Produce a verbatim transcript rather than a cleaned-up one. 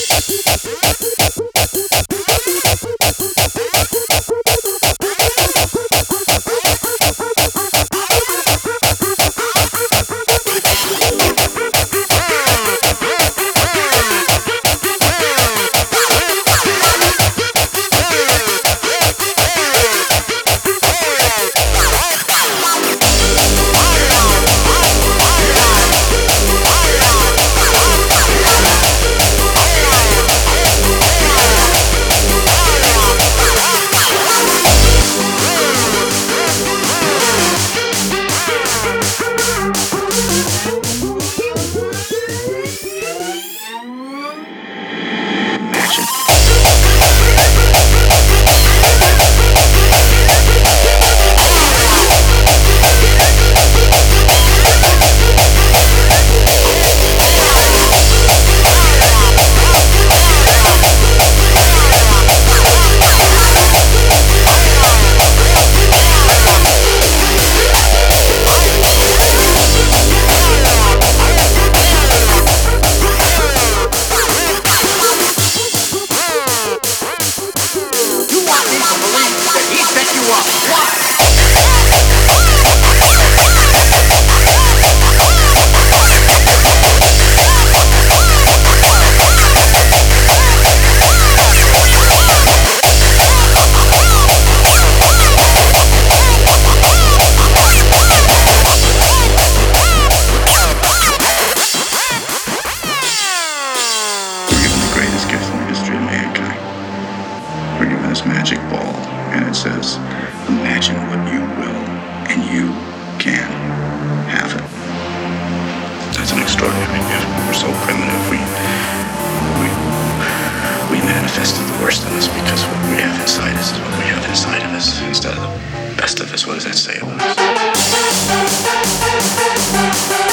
this magic ball, and it says, imagine what you will, and you can have it. That's an extraordinary gift. We're so primitive. We, we, we manifested the worst in us because what we have inside us is what we have inside of us, instead of the best of us. What does that say about us?